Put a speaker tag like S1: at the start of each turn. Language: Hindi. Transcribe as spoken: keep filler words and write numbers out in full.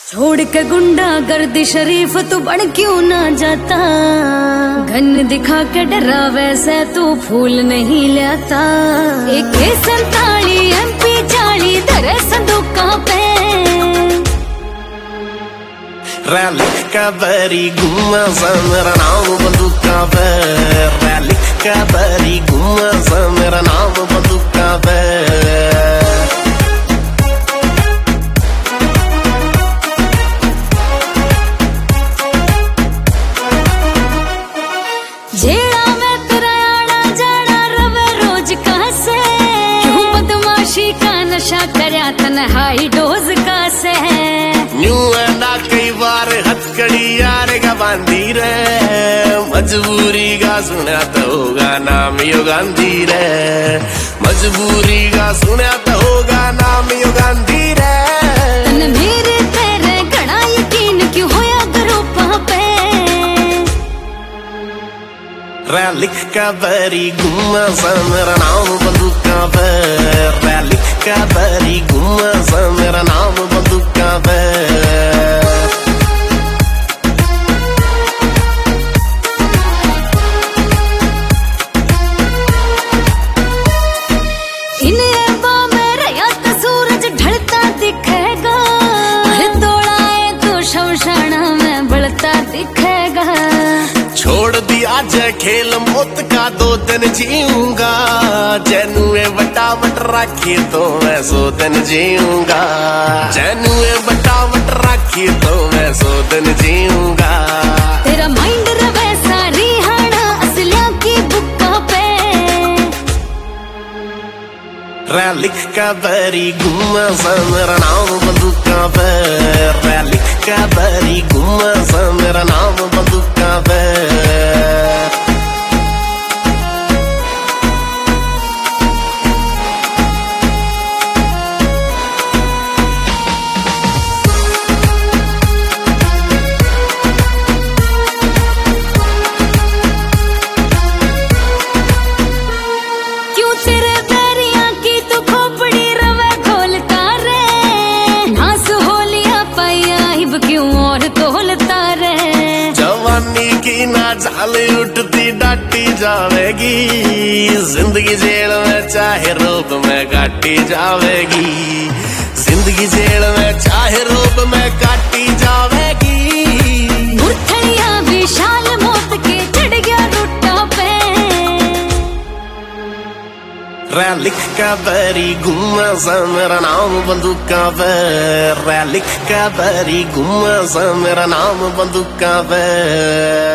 S1: छोड़ के गुंडा गर्दी शरीफ तू बन क्यों ना जाता। गन दिखा के डरा वैसे तू फूल नहीं लाता। एक संताली एमपी चाली धरे संदूका पे
S2: रैली का बरी घुमा सा मेरा नाम बंदूका पे। रैली का बरी घुमा सा मेरा नाम बंदूका पे।
S1: जेड़ा मैं तेरा आना जाना रवे रोज कैसे। क्यों बदमाशी का नशा करया तन्हाई डोज कैसे।
S2: न्यू एंडा कई बार हथकड़ी यार का बांधी रे। मजबूरी का सुना तो होगा नाम यो गांधी रे। मजबूरी का सुना तो होगा नाम यो गांधी रे।
S1: तन मेरे तेरे घना यकीन क्यों होया ग्रुपा पे।
S2: रैली का बरी घुमा सा मेरा नाम बंदूका पे। रैली का बरी घुमा सा मेरा नाम बंदूका पे।
S1: इन एबा में रया तो सूरज ढलता दिखेगा। दौड़ाए तो शमशाना में बढ़ता दिखेगा।
S2: छोड़ दिया जय खेल मौत का दो दिन जीऊंगा। जैनुए बटावट राखी तो मैं सौ दिन जीऊंगा। जैनुए बटावट राखी तो मैं सौ दिन जीऊंगा।
S1: तेरा माइंड रवे सारी हाना असलिया की बुक्का पे।
S2: रैली का बरी घुमा सा मेरा नाम बंदूका पे। रैली का बरी घुमा सा मेरा नाम बंदूका पे।
S1: क्यों तेरे पैरिया की तू खोपड़ी रवे खोलता रे। ना सुहोलिया पाया हिब क्यों और तोलता रे।
S2: जवानी की ना झाल उठती डाटी जावेगी। जिंदगी जेल में चाहे रोब में काटी जावेगी। जिंदगी जेल में चाहे रोब में काटी जावेगी।
S1: मुरथड़िया विशाल मौत के चढ़ गया रुट्टा पे।
S2: रैली का बरी घुमा सा मेरा नाम बंदूका पे। रैली का बरी घुमा सा मेरा नाम बंदूका पे।